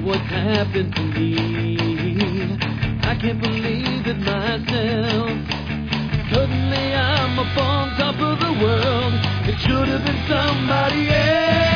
what's happened to me. I can't believe it myself. Suddenly I'm up on top of the world. It should have been somebody else.